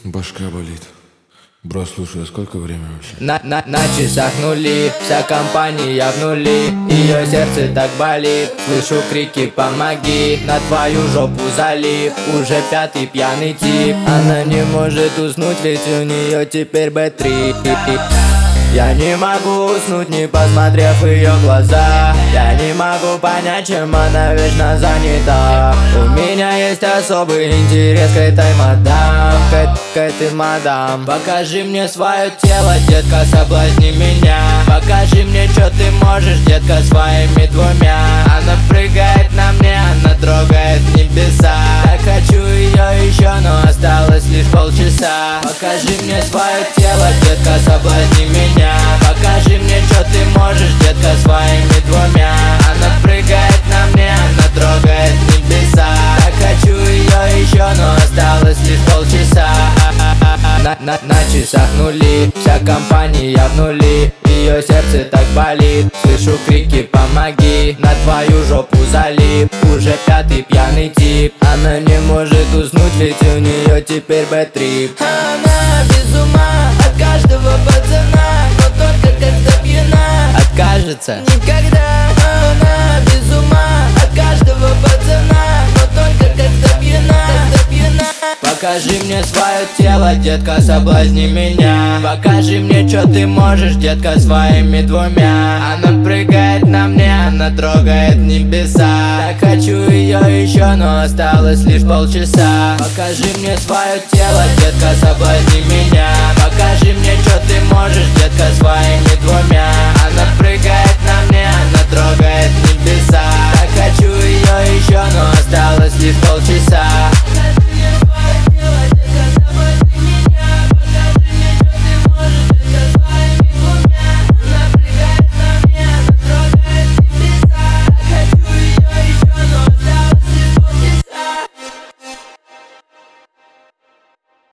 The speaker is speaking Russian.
Башка болит. Бро, слушай, а сколько время вообще? На часах нули, вся компания в нули. Ее сердце так болит, слышу крики «помоги». На твою жопу залип, уже пятый пьяный тип. Она не может уснуть, ведь у нее теперь Б3. Я не могу уснуть, не посмотрев в ее глаза. Я не могу понять, чем она вечно занята. У меня есть особый интерес к этой мадам, к этой мадам. Покажи мне свое тело, детка, соблазни меня. Покажи мне, что ты можешь, детка, своими двумя. Она прыгает на мне, она трогает небеса. Так хочу ее еще, но осталось лишь полчаса. Покажи мне свое тело, детка, соблазни меня. Покажи мне, что ты можешь, детка, своими двумя. Она прыгает на мне, она трогает небеса. Так хочу ее еще, но осталось лишь полчаса. На часах нули, вся компания в нули. Ее сердце так болит, слышу крики «помоги». На твою жопу залип, уже пятый пьяный тип. Она не может уснуть, ведь у нее теперь Б3. Она без ума от каждого пацана, но только когда пьяна Откажется? никогда. Она без ума от каждого пацана, но только когда пьяна. Покажи мне свое тело, детка, соблазни меня. Покажи мне, что ты можешь, детка, своими двумя. Она прыгает на мне, она трогает небеса. Так хочу ее еще, но осталось лишь полчаса. Покажи мне свое тело, детка, соблазни меня. Покажи мне, что ты можешь, детка, своими двумя. Она прыгает на мне, она трогает небеса. Так хочу ее еще, но осталось лишь полчаса.